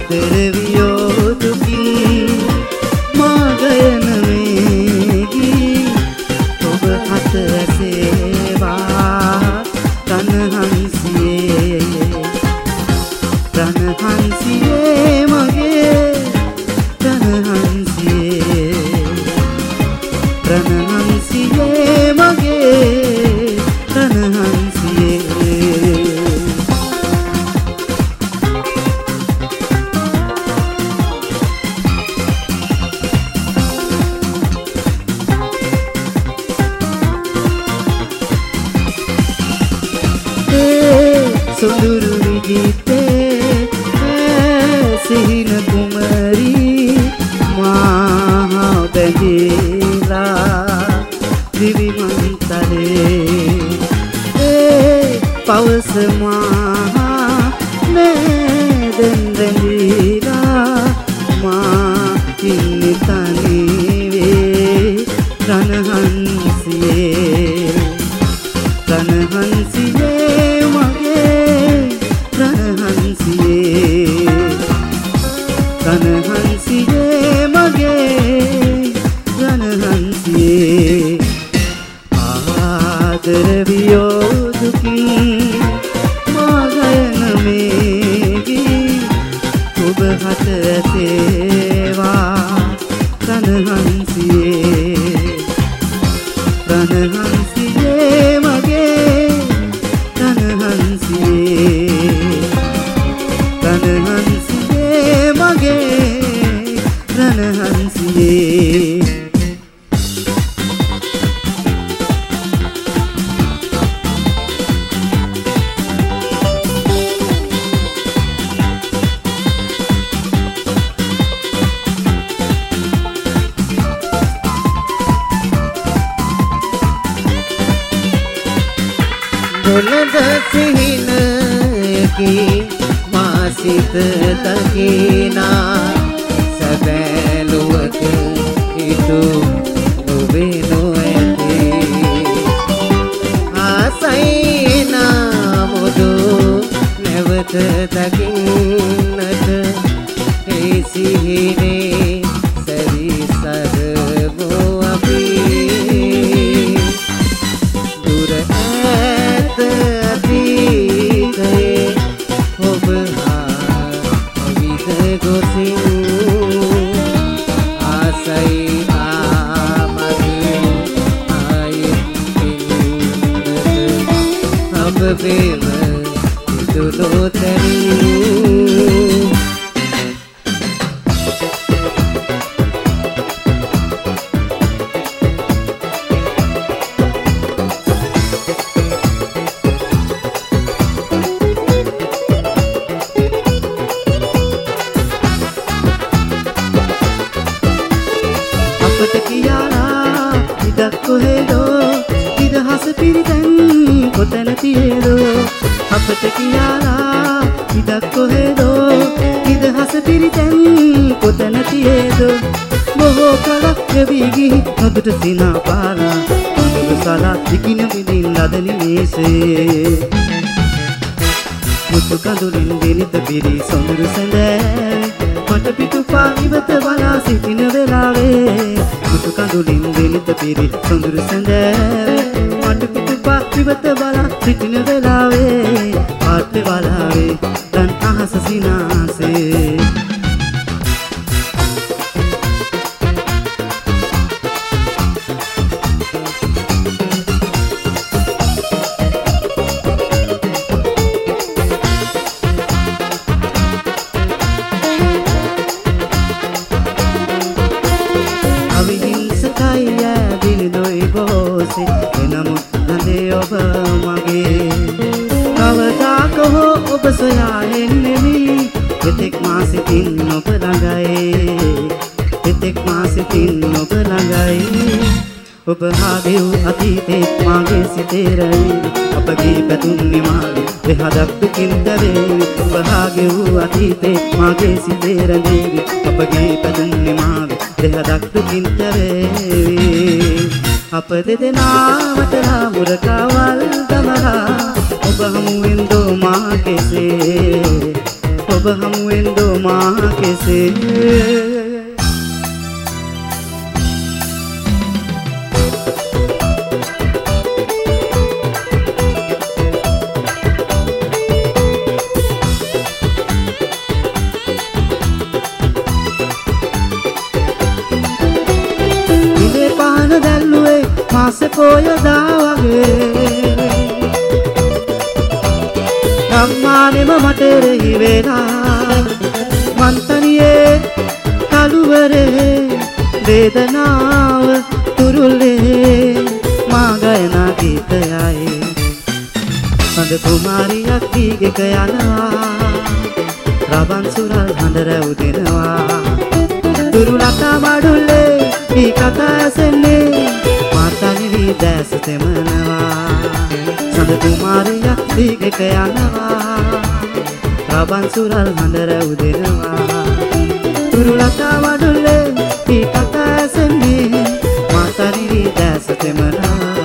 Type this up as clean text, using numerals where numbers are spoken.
ආදරවියෝ දුකින් මාගයන වේගී ඔබ හත ඇසේවා රණහන්සියේ රණහන්සියේ මගේ රණහන්සියේ රණහන්සියේ මගේ රණහන්සියේ සොඳුරු විජිතේ සිහින කුමරී මහා බැඳිලා දිවිමන්තරේ පවස මහා නේදෙන් රැඳිලා මා ඉන්නේ තනිවේ රණහන්සියේ රණහන්සියේ මගේ රණහන්සියේ රණහන්සියේ මගේ රණහන්සියේ ආදරවියෝ දුකින් මාගයන මේගී ඔබ හත ඇසේවා රණහන්සියේ රණහන්සියේ මගේ රණහන්සියේ රණහන්සියේ මගේ රණහන්සියේ බොළඳ සිහිනයකි මා සිත දකිනා සැබෑලුවක හිතු නොවේ නොඇති ආසයි නාමුදු නැවත දකින්නට ඒ සිහිනේ සැරිසරමු අපි දුර අතීතයේ ඔබ හා විද ගොසින් ආසයි ආමගේ ආයෙත් අප ප්‍රේම දුලෝ තැනී අපට කියාලා ඉඩක් කොහෙදෝ ඉදහස පිරිතැන් කොතැන තියේදෝ අපට කියාලා ඉඩක් කොහෙදෝ ඉදහස පිරිතැන් කොතැන තියේදෝ බොහෝ කලක් ලැබී ගිහි නොදුට සිනා පාලා අඳුර සලා දිගින විදින් ලද නිමේෂයේ මුතු කඳුලින් ගෙනිත පිරි සොඳුරු සැඳෑවේ මට පිටුපා ඉවත බලා සිටින වෙලාවේ මුතු කඳුලින් ගෙනිත පිරි සොඳුරු සැඳෑවේ මට පිටුපා ඉවත බලා සිටින වෙලාවේ පාට්ටේ බලාවේ දන් අහස සිනාසේ එනමුත් හඳේ ඔබ මගේ කවදාක හෝ ඔබ සොයා එන්නෙමි එතෙක් මා සිතින් ඔබ ළඟයි එතෙක් මා සිතින් ඔබ ළඟයි ඔබ හා දෙව් අතීතේ මාගේ සිතේ රැවි අපගේ පැතුම් නිමාවි දෙහදක් දුකින් දැවේවි ඔබ හා ගෙව් අතීතේ මාගේ සිතේ රැඳේවි අපගේ පැතුම් නිමාවි දෙහදක් දුකින් දැවේවි අප දෙදෙනාමට මුරකාවල් දමලා ඔබ හමුවෙන් දෝ මා කෙසේ ඔබ හමුවෙන් දෝ මා කෙසේ ඉලේ පහන දැල්ලුවේ මාසේ පොයදා වගේ අම්මානෙම මට රෙහි වෙලා මන්තනියේ කළුවරේ වේදනාව තුරුලේ මා ගයනා ගීතයයි සඳ කුමාරියක් දීගෙක යනවා රබන් සුරල් හඬ රැව් දෙනවා දුරුලතා මඩුල්ලේ මේ කතා ඇසෙන්නේ මාතනිවි දැස තෙමනවා සඳ කුමාරියක් දීගෙක යනවා රබන් සුරල් හඬ රැව් දෙනවා දුරුලතා මඩුල්ලේ මේ කතා ඇසෙන්නේ මාතනිවි දැස තෙමනවා